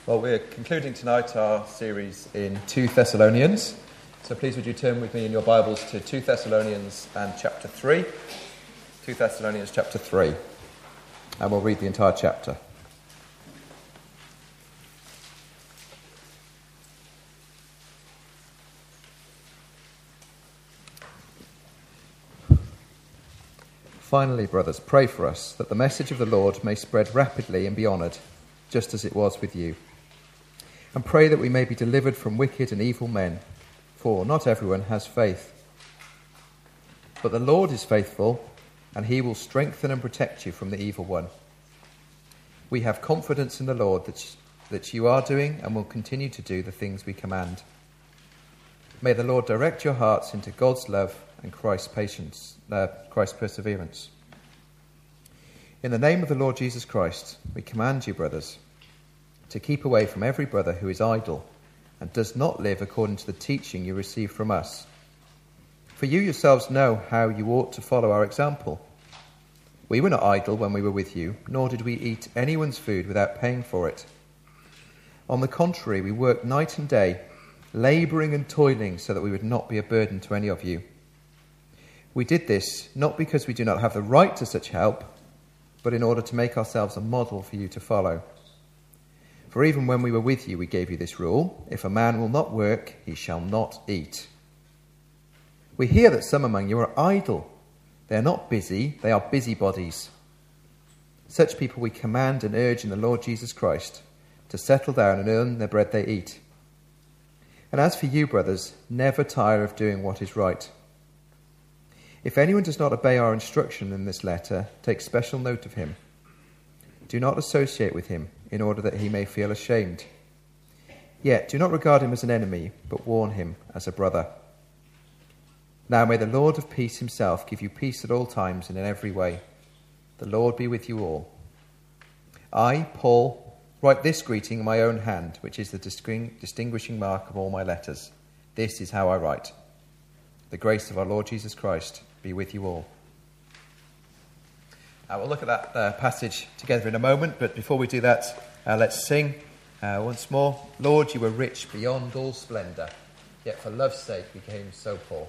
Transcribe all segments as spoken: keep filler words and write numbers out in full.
Well, we're concluding tonight our series in two Thessalonians. So please would you turn with me in your Bibles to two Thessalonians and chapter three. two Thessalonians chapter three. And we'll read the entire chapter. Finally, brothers, pray for us that the message of the Lord may spread rapidly and be honoured, just as it was with you. And pray that we may be delivered from wicked and evil men, for not everyone has faith. But the Lord is faithful, and he will strengthen and protect you from the evil one. We have confidence in the Lord that, that you are doing and will continue to do the things we command. May the Lord direct your hearts into God's love and Christ's patience, uh, Christ's perseverance. In the name of the Lord Jesus Christ, we command you, brothers, to keep away from every brother who is idle and does not live according to the teaching you received from us. For you yourselves know how you ought to follow our example. We were not idle when we were with you, nor did we eat anyone's food without paying for it. On the contrary, we worked night and day, labouring and toiling so that we would not be a burden to any of you. We did this not because we do not have the right to such help, but in order to make ourselves a model for you to follow. For even when we were with you, we gave you this rule: if a man will not work, he shall not eat. We hear that some among you are idle. They are not busy, they are busybodies. Such people we command and urge in the Lord Jesus Christ to settle down and earn the bread they eat. And as for you, brothers, never tire of doing what is right. If anyone does not obey our instruction in this letter, take special note of him. Do not associate with him, in order that he may feel ashamed. Yet do not regard him as an enemy, but warn him as a brother. Now may the Lord of peace himself give you peace at all times and in every way. The Lord be with you all. I, Paul, write this greeting in my own hand, which is the distinguishing mark of all my letters. This is how I write. The grace of our Lord Jesus Christ be with you all. Uh, we'll look at that uh, passage together in a moment, but before we do that, uh, let's sing uh, once more. Lord, you were rich beyond all splendour, yet for love's sake became so poor.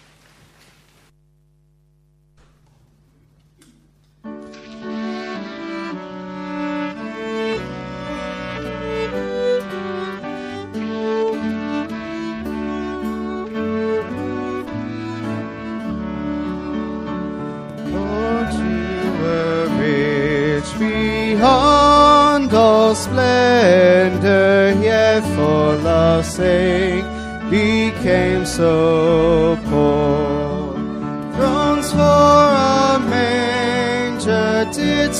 Beyond all splendor, yet for love's sake became so poor. Thrones for a manger did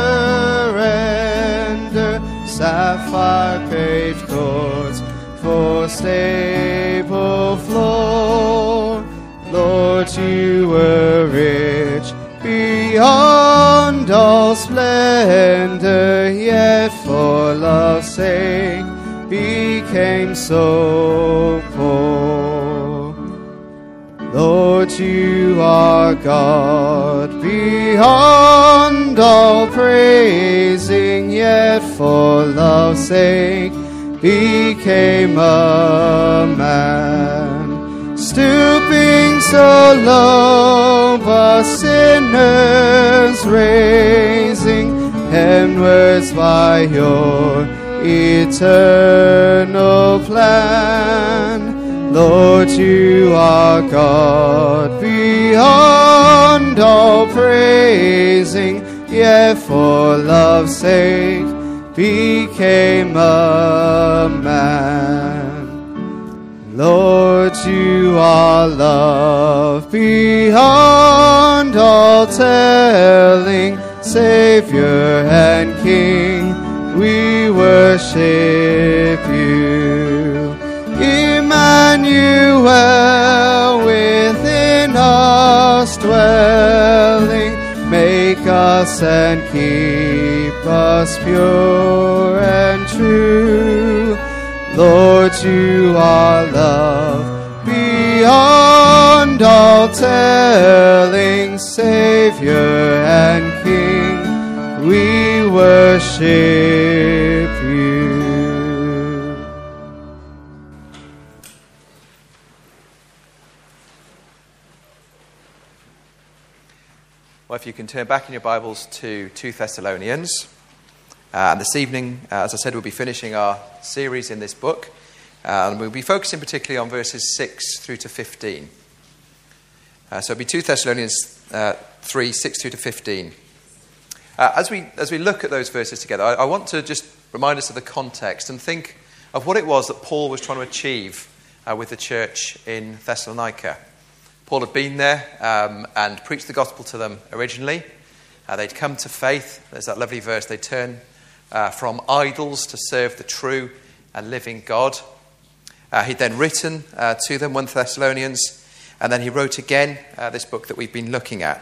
surrender, sapphire paved courts for stable floor. Lord, you were rich beyond all splendor, yet for love's sake became so poor. Lord, you are God beyond all praising, yet for love's sake became a man. Stooping so low, but sinners raising heavenwards by your eternal plan. Lord, you are God beyond all praising, yet for love's sake became a man. Lord, you are love beyond all telling, Savior and King, we worship you. Emmanuel, within us dwelling, make us and keep us pure and true. Lord, you are love beyond all telling, Savior and King, we worship you. if you can turn back in your Bibles to Second Thessalonians. Uh, and this evening, uh, as I said, we'll be finishing our series in this book. Uh, and we'll be focusing particularly on verses six through to fifteen. Uh, so it'll be Second Thessalonians uh, three, six through to fifteen. Uh, as we as we look at those verses together, I, I want to just remind us of the context and think of what it was that Paul was trying to achieve uh, with the church in Thessalonica. Paul had been there um, and preached the gospel to them originally. Uh, they'd come to faith. There's that lovely verse. They turn uh, from idols to serve the true and living God. Uh, he'd then written uh, to them, First Thessalonians, and then he wrote again uh, this book that we've been looking at.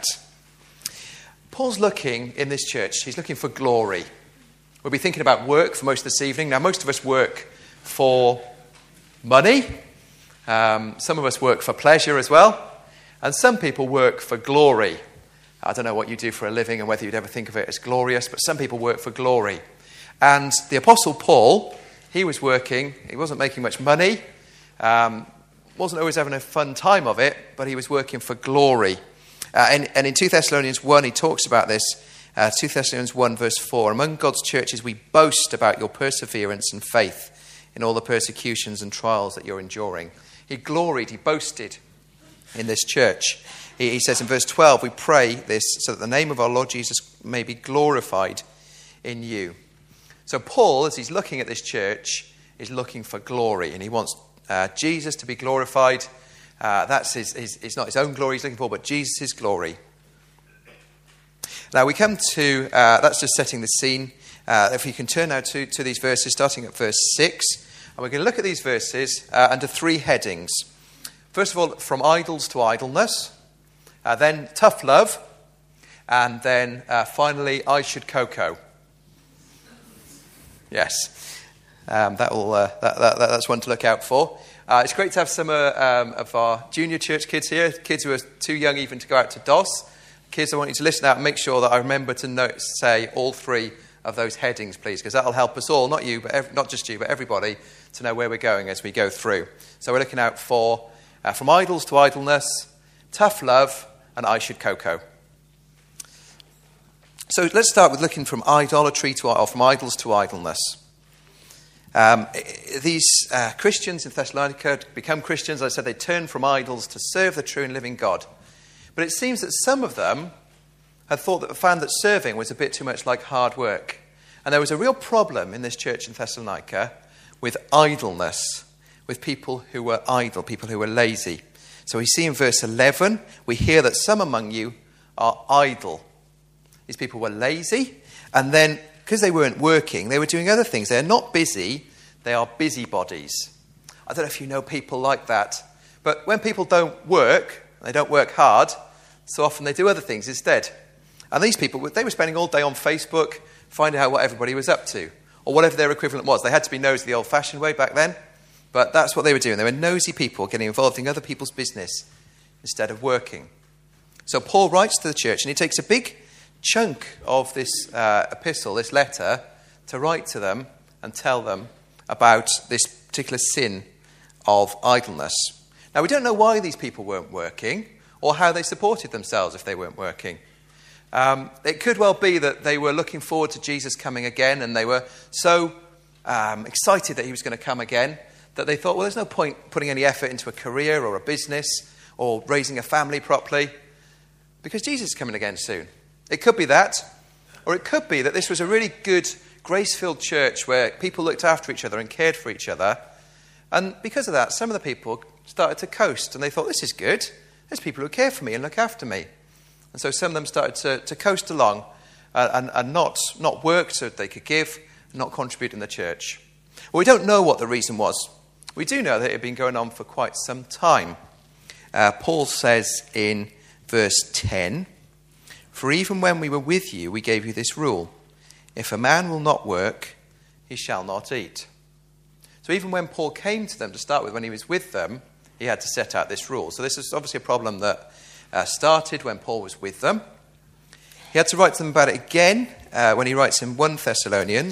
Paul's looking in this church, he's looking for glory. We'll be thinking about work for most of this evening. Now, most of us work for money. Um, some of us work for pleasure as well. And some people work for glory. I don't know what you do for a living and whether you'd ever think of it as glorious, but some people work for glory. And the Apostle Paul, he was working, he wasn't making much money, um, wasn't always having a fun time of it, but he was working for glory. Uh, and, and in Second Thessalonians one, he talks about this, uh, Second Thessalonians one verse four, among God's churches we boast about your perseverance and faith in all the persecutions and trials that you're enduring. He gloried, he boasted in this church. He, he says in verse twelve, we pray this so that the name of our Lord Jesus may be glorified in you. So Paul, as he's looking at this church, is looking for glory, and he wants uh, Jesus to be glorified. Uh, that's his, his, it's not his own glory he's looking for, but Jesus' glory. Now we come to, uh, that's just setting the scene. Uh, if you can turn now to, to these verses, starting at verse six, and we're going to look at these verses uh, under three headings. First of all, from idols to idleness, uh, then tough love, and then uh, finally, I should cocoa. Yes, um, that will, uh, that, that, that's one to look out for. Uh, it's great to have some uh, um, of our junior church kids here, kids who are too young even to go out to D O S. Kids, I want you to listen out and make sure that I remember to note, say all three of those headings, please, because that'll help us all, not you, but ev- not just you, but everybody, to know where we're going as we go through. So we're looking out for Uh, from idols to idleness, tough love, and I should cocoa. So let's start with looking from idolatry to, or from idols to idleness. Um, these uh, Christians in Thessalonica become Christians. As I said, they turn from idols to serve the true and living God. But it seems that some of them had thought that found that serving was a bit too much like hard work. And there was a real problem in this church in Thessalonica with idleness, with people who were idle, people who were lazy. So we see in verse eleven, we hear that some among you are idle. These people were lazy, and then, because they weren't working, they were doing other things. They're not busy, they are busybodies. I don't know if you know people like that, but when people don't work, they don't work hard, so often they do other things instead. And these people, they were spending all day on Facebook, finding out what everybody was up to, or whatever their equivalent was. They had to be nosy the old-fashioned way back then. But that's what they were doing. They were nosy people getting involved in other people's business instead of working. So Paul writes to the church, and he takes a big chunk of this uh, epistle, this letter, to write to them and tell them about this particular sin of idleness. Now, we don't know why these people weren't working or how they supported themselves if they weren't working. Um, it could well be that they were looking forward to Jesus coming again, and they were so um, excited that he was going to come again that they thought, well, there's no point putting any effort into a career or a business or raising a family properly because Jesus is coming again soon. It could be that, or it could be that this was a really good, grace-filled church where people looked after each other and cared for each other. And because of that, some of the people started to coast, and they thought, this is good. There's people who care for me and look after me. And so some of them started to, to coast along uh, and, and not, not work so that they could give, not contribute in the church. Well, we don't know what the reason was. We do know that it had been going on for quite some time. Uh, Paul says in verse ten, for even when we were with you, we gave you this rule. If a man will not work, he shall not eat. So even when Paul came to them to start with, when he was with them, he had to set out this rule. So this is obviously a problem that uh, started when Paul was with them. He had to write to them about it again uh, when he writes in First Thessalonians.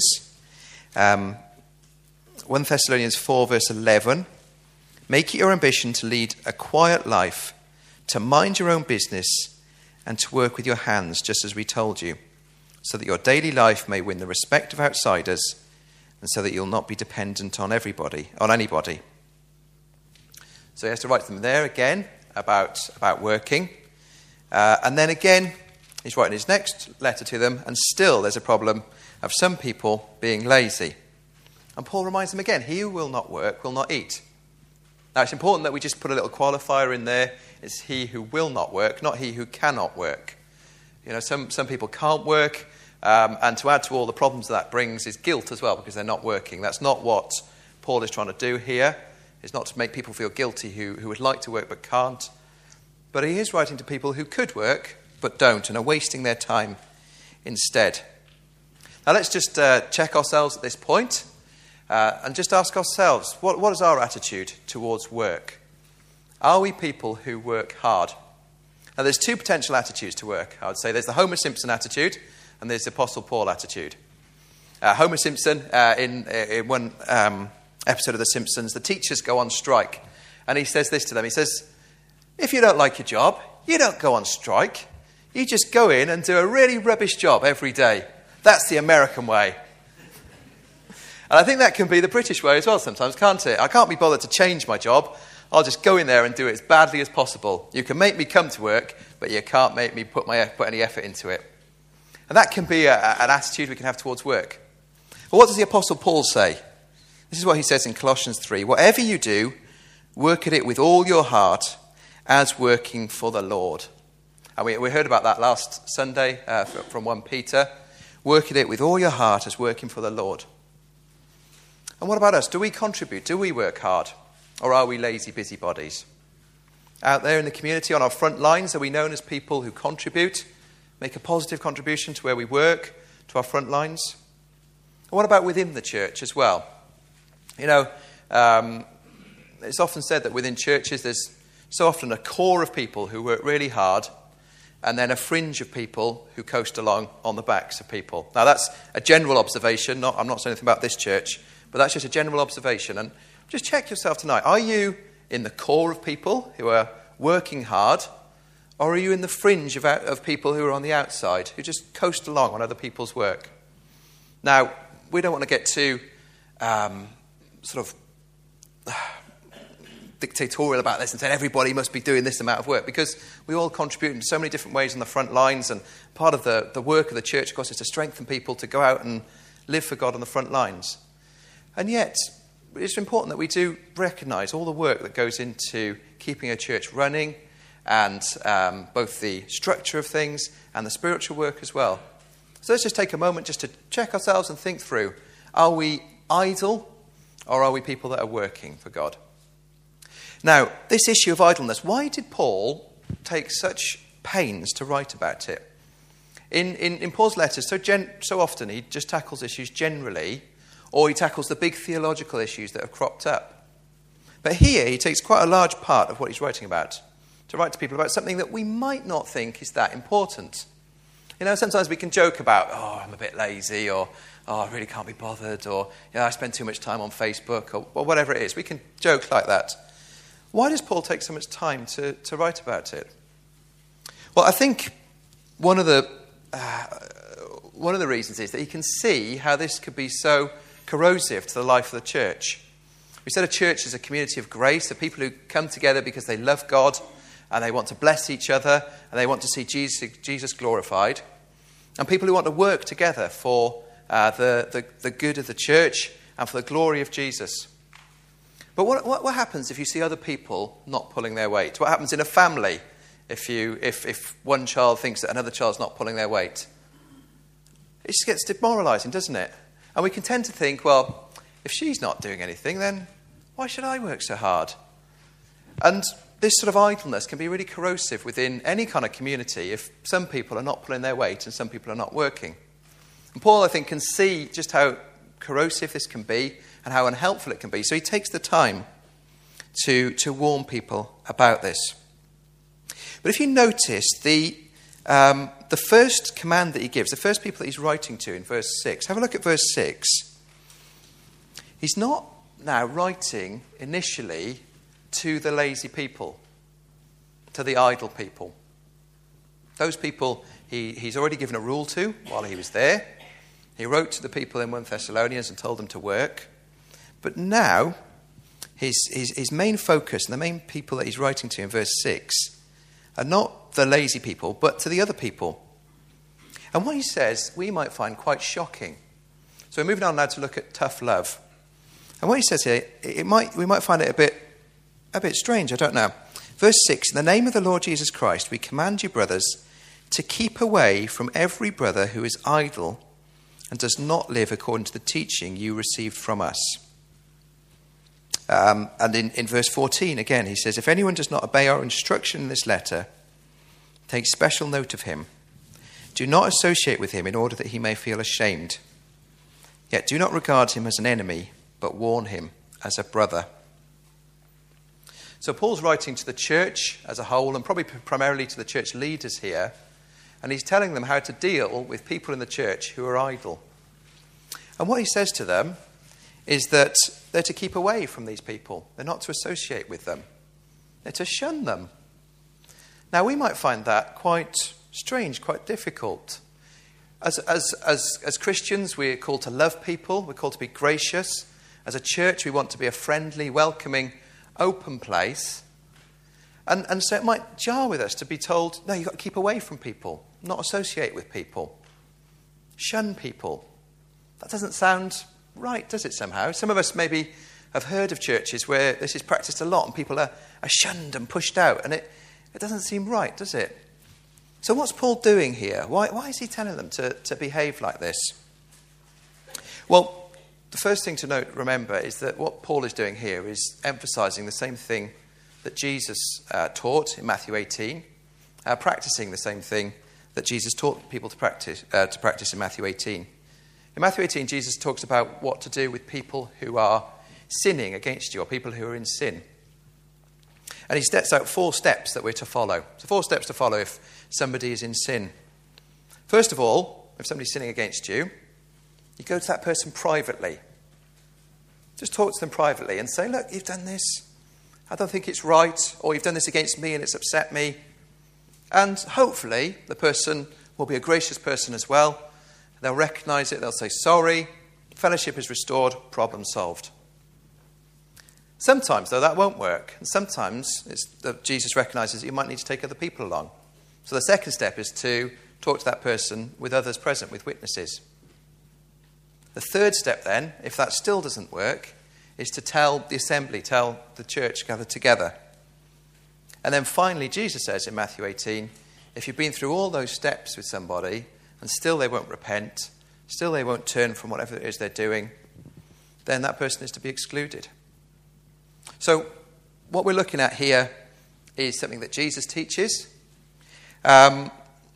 Um, First Thessalonians four verse eleven, make it your ambition to lead a quiet life, to mind your own business, and to work with your hands, just as we told you, so that your daily life may win the respect of outsiders, and so that you'll not be dependent on everybody, on anybody. So he has to write to them there again about, about working. Uh, and then again, he's writing his next letter to them, and still there's a problem of some people being lazy. And Paul reminds them again, he who will not work will not eat. Now, it's important that we just put a little qualifier in there. It's he who will not work, not he who cannot work. You know, some, some people can't work, um, and to add to all the problems that brings is guilt as well, because they're not working. That's not what Paul is trying to do here. It's not to make people feel guilty who, who would like to work but can't. But he is writing to people who could work but don't and are wasting their time instead. Now, let's just uh, check ourselves at this point. Uh, and just ask ourselves, what, what is our attitude towards work? Are we people who work hard? Now, there's two potential attitudes to work, I would say. There's the Homer Simpson attitude, and there's the Apostle Paul attitude. Uh, Homer Simpson, uh, in, in one um, episode of The Simpsons, the teachers go on strike. And he says this to them. He says, if you don't like your job, you don't go on strike. You just go in and do a really rubbish job every day. That's the American way. And I think that can be the British way as well sometimes, can't it? I can't be bothered to change my job. I'll just go in there and do it as badly as possible. You can make me come to work, but you can't make me put my put any effort into it. And that can be a, an attitude we can have towards work. But what does the Apostle Paul say? This is what he says in Colossians three. Whatever you do, work at it with all your heart as working for the Lord. And we, we heard about that last Sunday uh, from First Peter. Work at it with all your heart as working for the Lord. And what about us? Do we contribute? Do we work hard? Or are we lazy busybodies? Out there in the community, on our front lines, are we known as people who contribute, make a positive contribution to where we work, to our front lines? And what about within the church as well? You know, um, it's often said that within churches there's so often a core of people who work really hard, and then a fringe of people who coast along on the backs of people. Now, that's a general observation. Not, I'm not saying anything about this church, but that's just a general observation. And just check yourself tonight. Are you in the core of people who are working hard, or are you in the fringe of, out, of people who are on the outside, who just coast along on other people's work? Now, we don't want to get too um, sort of uh, dictatorial about this and say everybody must be doing this amount of work, because we all contribute in so many different ways on the front lines, and part of the, the work of the church, of course, is to strengthen people to go out and live for God on the front lines. And yet, it's important that we do recognise all the work that goes into keeping a church running, and um, both the structure of things and the spiritual work as well. So let's just take a moment just to check ourselves and think through. Are we idle, or are we people that are working for God? Now, this issue of idleness, why did Paul take such pains to write about it? In, in, in Paul's letters, so, gen, so often he just tackles issues generally, or he tackles the big theological issues that have cropped up. But here he takes quite a large part of what he's writing about to write to people about something that we might not think is that important. You know, sometimes we can joke about, oh, I'm a bit lazy, or oh, I really can't be bothered, or you know, I spend too much time on Facebook, or, or whatever it is. We can joke like that. Why does Paul take so much time to, to write about it? Well, I think one of the uh, one of the reasons is that he can see how this could be so corrosive to the life of the church. We said a church is a community of grace, of people who come together because they love God and they want to bless each other and they want to see Jesus, Jesus glorified, and people who want to work together for uh, the, the, the good of the church and for the glory of Jesus. But what, what, what happens if you see other people not pulling their weight? What happens in a family if, you, if, if one child thinks that another child's not pulling their weight? It just gets demoralising, doesn't it? And we can tend to think, well, if she's not doing anything, then why should I work so hard? And this sort of idleness can be really corrosive within any kind of community if some people are not pulling their weight and some people are not working. And Paul, I think, can see just how corrosive this can be and how unhelpful it can be. So he takes the time to, to warn people about this. But if you notice, the, um, the first command that he gives, the first people that he's writing to in verse six, have a look at verse six. He's not now writing initially to the lazy people, to the idle people. Those people he, he's already given a rule to while he was there. He wrote to the people in First Thessalonians and told them to work. But now, his, his, his main focus and the main people that he's writing to in verse six are not the lazy people, but to the other people. And what he says, we might find quite shocking. So we're moving on now to look at tough love. And what he says here, it might we might find it a bit, a bit strange, I don't know. Verse six, in the name of the Lord Jesus Christ, we command you, brothers, to keep away from every brother who is idle and does not live according to the teaching you received from us. Um, and in, in verse fourteen, again, he says, if anyone does not obey our instruction in this letter, take special note of him. Do not associate with him in order that he may feel ashamed. Yet do not regard him as an enemy, but warn him as a brother. So Paul's writing to the church as a whole, and probably primarily to the church leaders here, and he's telling them how to deal with people in the church who are idle. And what he says to them is that they're to keep away from these people. They're not to associate with them. They're to shun them. Now, we might find that quite strange, quite difficult. As, as, as, as Christians, we're called to love people. We're called to be gracious. As a church, we want to be a friendly, welcoming, open place. And, and so it might jar with us to be told, no, you've got to keep away from people, not associate with people, shun people. That doesn't sound right, does it, somehow? Some of us maybe have heard of churches where this is practiced a lot and people are, are shunned and pushed out, and it, it doesn't seem right, does it? So what's Paul doing here? Why, why is he telling them to, to behave like this? Well, the first thing to note, remember, is that what Paul is doing here is emphasizing the same thing that Jesus uh, taught in Matthew eighteen, uh, practicing the same thing that Jesus taught people to practice, uh, to practice in Matthew eighteen. In Matthew eighteen, Jesus talks about what to do with people who are sinning against you, or people who are in sin. And he sets out four steps that we're to follow. So four steps to follow if somebody is in sin. First of all, if somebody's sinning against you, you go to that person privately. Just talk to them privately and say, look, you've done this. I don't think it's right. Or you've done this against me and it's upset me. And hopefully the person will be a gracious person as well. They'll recognise it. They'll say sorry. Fellowship is restored. Problem solved. Sometimes, though, that won't work. And sometimes it's that Jesus recognises that you might need to take other people along. So the second step is to talk to that person with others present, with witnesses. The third step then, if that still doesn't work, is to tell the assembly, tell the church gathered together. And then finally, Jesus says in Matthew eighteen, if you've been through all those steps with somebody and still they won't repent, still they won't turn from whatever it is they're doing, then that person is to be excluded. So what we're looking at here is something that Jesus teaches, um,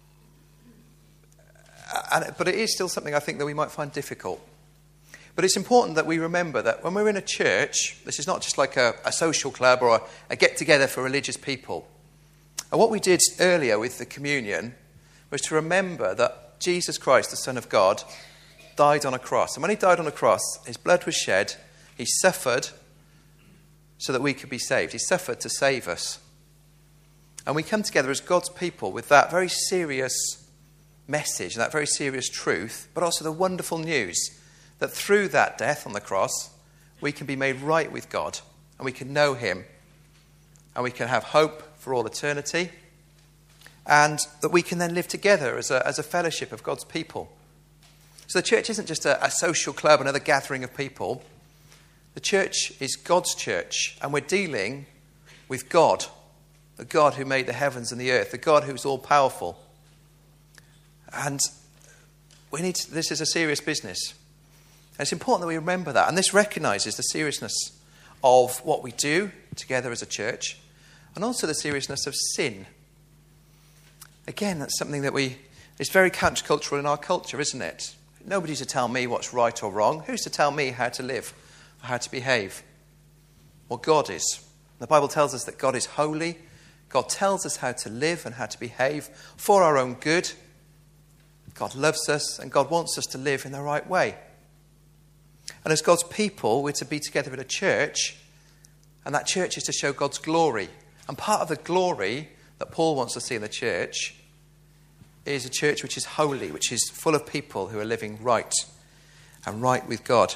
and, but it is still something I think that we might find difficult. But it's important that we remember that when we're in a church, this is not just like a, a social club or a, a get-together for religious people. And what we did earlier with the communion was to remember that Jesus Christ, the Son of God, died on a cross. And when he died on a cross, his blood was shed, he suffered so that we could be saved. He suffered to save us. And we come together as God's people with that very serious message, that very serious truth, but also the wonderful news that through that death on the cross, we can be made right with God, and we can know him, and we can have hope for all eternity, and that we can then live together as a, as a fellowship of God's people. So the church isn't just a, a social club, another gathering of people. The church is God's church, and we're dealing with God, the God who made the heavens and the earth, the God who's all-powerful. And we need to, this is a serious business. And it's important that we remember that. And this recognises the seriousness of what we do together as a church, and also the seriousness of sin. Again, that's something that we is very countercultural in our culture, isn't it? Nobody's to tell me what's right or wrong. Who's to tell me how to live? How to behave? Well, God is. The Bible tells us that God is holy. God tells us how to live and how to behave for our own good. God loves us, and God wants us to live in the right way. And as God's people, we're to be together in a church, and that church is to show God's glory. And part of the glory that Paul wants to see in the church is a church which is holy, which is full of people who are living right and right with God.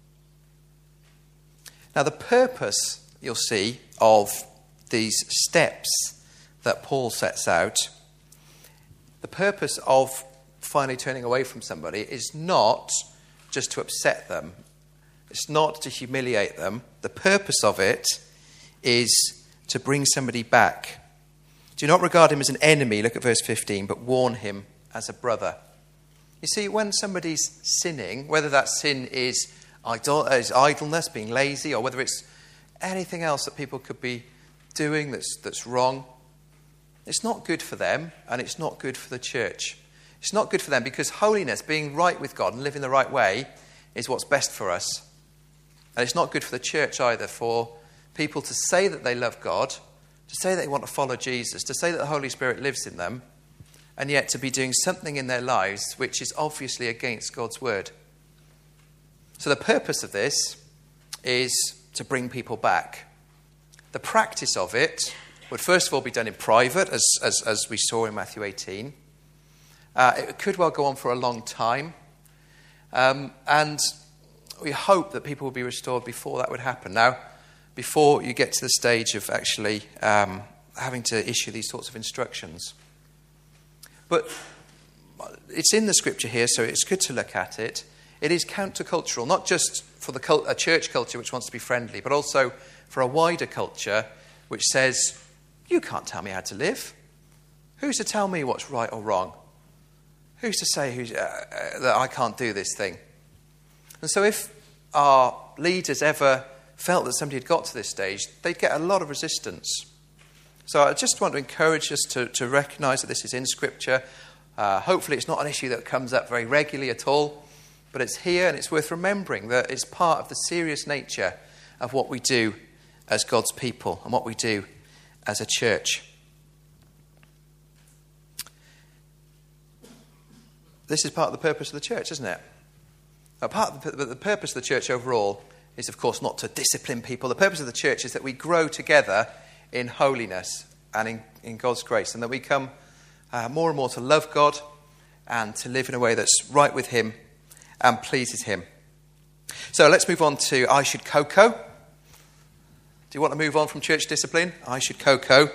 Now, the purpose, you'll see, of these steps that Paul sets out, the purpose of finally turning away from somebody is not just to upset them. It's not to humiliate them. The purpose of it is to bring somebody back. Do not regard him as an enemy, look at verse fifteen, but warn him as a brother. You see, when somebody's sinning, whether that sin is, idol- is idleness, being lazy, or whether it's anything else that people could be doing that's, that's wrong, it's not good for them, and it's not good for the church. It's not good for them because holiness, being right with God and living the right way, is what's best for us. And it's not good for the church either, for people to say that they love God, to say that they want to follow Jesus, to say that the Holy Spirit lives in them, and yet to be doing something in their lives which is obviously against God's word. So the purpose of this is to bring people back. The practice of it would first of all be done in private, as, as, as we saw in Matthew eighteen. Uh, it could well go on for a long time. Um, and we hope that people will be restored before that would happen. Now, before you get to the stage of actually um, having to issue these sorts of instructions. But it's in the scripture here, so it's good to look at it. It is countercultural, not just for the cult- a church culture which wants to be friendly, but also for a wider culture which says, you can't tell me how to live. Who's to tell me what's right or wrong? Who's to say who's, uh, uh, that I can't do this thing? And so if our leaders ever felt that somebody had got to this stage, they'd get a lot of resistance. So I just want to encourage us to, to recognise that this is in Scripture. Uh, hopefully it's not an issue that comes up very regularly at all, but it's here and it's worth remembering that it's part of the serious nature of what we do as God's people and what we do as a church. This is part of the purpose of the church, isn't it? Now, part of the, the purpose of the church overall is, of course, not to discipline people. The purpose of the church is that we grow together in holiness and in, in God's grace, and that we come uh, more and more to love God and to live in a way that's right with him and pleases him. So let's move on to I should Coco. Do you want to move on from church discipline? I should Coco.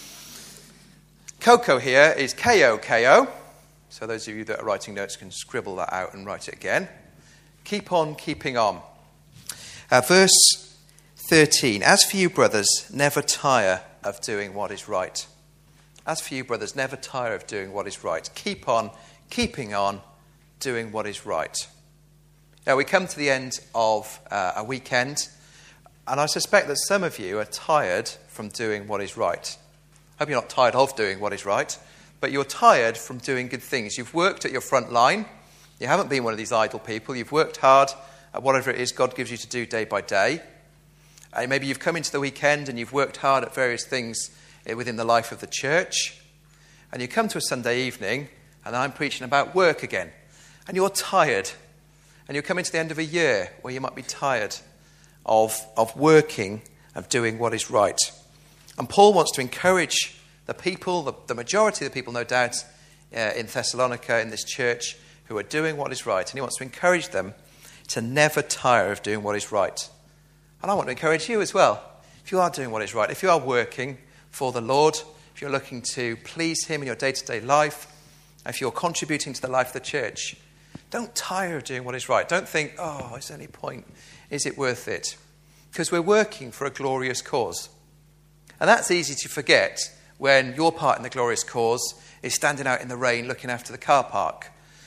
Coco here is K O K O. So those of you that are writing notes can scribble that out and write it again. Keep on keeping on. Uh, verse thirteen. As for you, brothers, never tire of doing what is right. As for you, brothers, never tire of doing what is right. Keep on keeping on doing what is right. Now, we come to the end of uh, a weekend, and I suspect that some of you are tired from doing what is right. I hope you're not tired of doing what is right, but you're tired from doing good things. You've worked at your front line. You haven't been one of these idle people. You've worked hard at whatever it is God gives you to do day by day. And maybe you've come into the weekend and you've worked hard at various things within the life of the church. And you come to a Sunday evening, and I'm preaching about work again. And you're tired. And you're coming to the end of a year where you might be tired of, of working, of doing what is right. And Paul wants to encourage the people, the, the majority of the people, no doubt, uh, in Thessalonica, in this church, who are doing what is right. And he wants to encourage them to never tire of doing what is right. And I want to encourage you as well. If you are doing what is right, if you are working for the Lord, if you're looking to please him in your day-to-day life, if you're contributing to the life of the church, don't tire of doing what is right. Don't think, oh, is there any point? Is it worth it? Because we're working for a glorious cause. And that's easy to forget when your part in the glorious cause is standing out in the rain looking after the car park,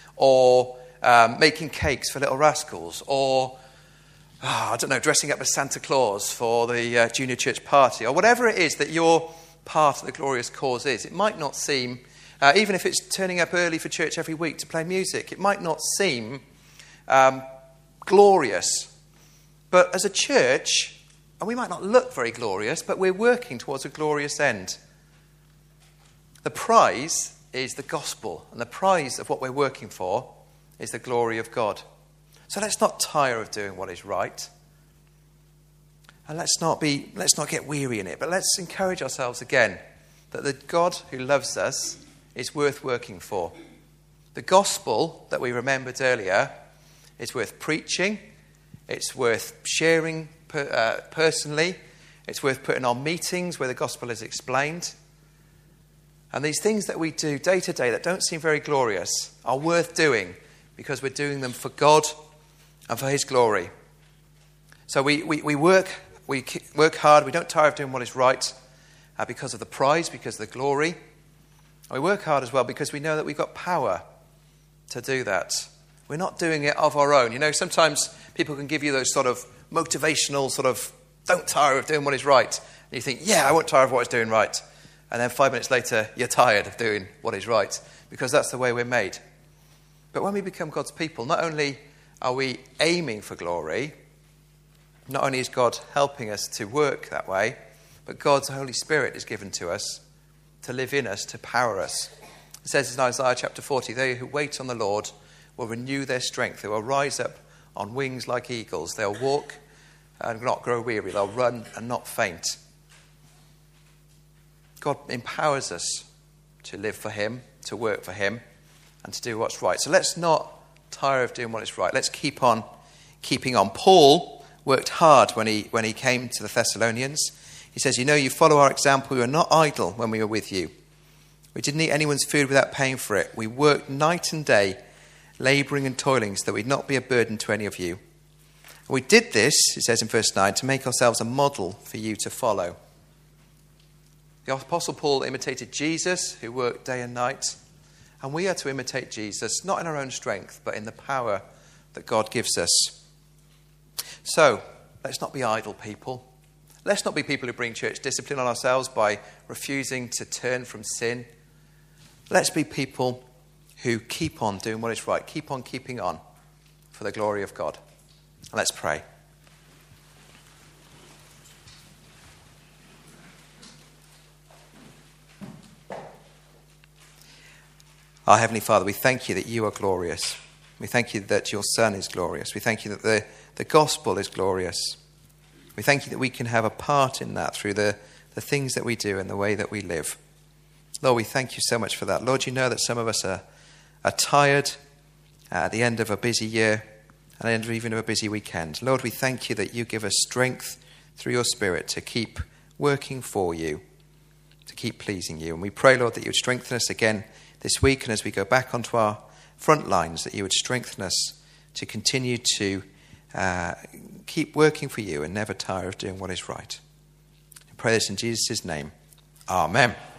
or um, making cakes for little rascals, or, oh, I don't know, dressing up as Santa Claus for the uh, junior church party, or whatever it is that your part of the glorious cause is. It might not seem, uh, even if it's turning up early for church every week to play music, it might not seem um, glorious. But as a church, and we might not look very glorious, but we're working towards a glorious end. The prize is the gospel, and the prize of what we're working for is the glory of God. So let's not tire of doing what is right. And let's not be, let's not get weary in it, but let's encourage ourselves again that the God who loves us is worth working for. The gospel that we remembered earlier is worth preaching. It's worth sharing per, uh, personally. It's worth putting on meetings where the gospel is explained. And these things that we do day to day that don't seem very glorious are worth doing because we're doing them for God and for his glory. So we, we, we work we work hard. We don't tire of doing what is right uh, because of the prize, because of the glory. And we work hard as well because we know that we've got power to do that. We're not doing it of our own. You know, sometimes people can give you those sort of motivational sort of, don't tire of doing what is right. And you think, yeah, I won't tire of what is doing right. And then five minutes later, you're tired of doing what is right because that's the way we're made. But when we become God's people, not only are we aiming for glory, not only is God helping us to work that way, but God's Holy Spirit is given to us to live in us, to power us. It says in Isaiah chapter forty, they who wait on the Lord will renew their strength. They will rise up on wings like eagles. They'll walk and not grow weary. They'll run and not faint. God empowers us to live for him, to work for him, and to do what's right. So let's not tire of doing what is right. Let's keep on keeping on. Paul worked hard when he when he came to the Thessalonians. He says, you know, you follow our example. We were not idle when we were with you. We didn't eat anyone's food without paying for it. We worked night and day, labouring and toiling, so that we'd not be a burden to any of you. And we did this, it says in verse nine, to make ourselves a model for you to follow. The Apostle Paul imitated Jesus, who worked day and night. And we are to imitate Jesus, not in our own strength, but in the power that God gives us. So, let's not be idle people. Let's not be people who bring church discipline on ourselves by refusing to turn from sin. Let's be people who keep on doing what is right, keep on keeping on for the glory of God. And let's pray. Our Heavenly Father, we thank you that you are glorious. We thank you that your Son is glorious. We thank you that the, the gospel is glorious. We thank you that we can have a part in that through the, the things that we do and the way that we live. Lord, we thank you so much for that. Lord, you know that some of us are, are tired at the end of a busy year and end of even of a busy weekend. Lord, we thank you that you give us strength through your Spirit to keep working for you, to keep pleasing you. And we pray, Lord, that you would strengthen us again this week, and as we go back onto our front lines, that you would strengthen us to continue to uh, keep working for you and never tire of doing what is right. I pray this in Jesus' name. Amen.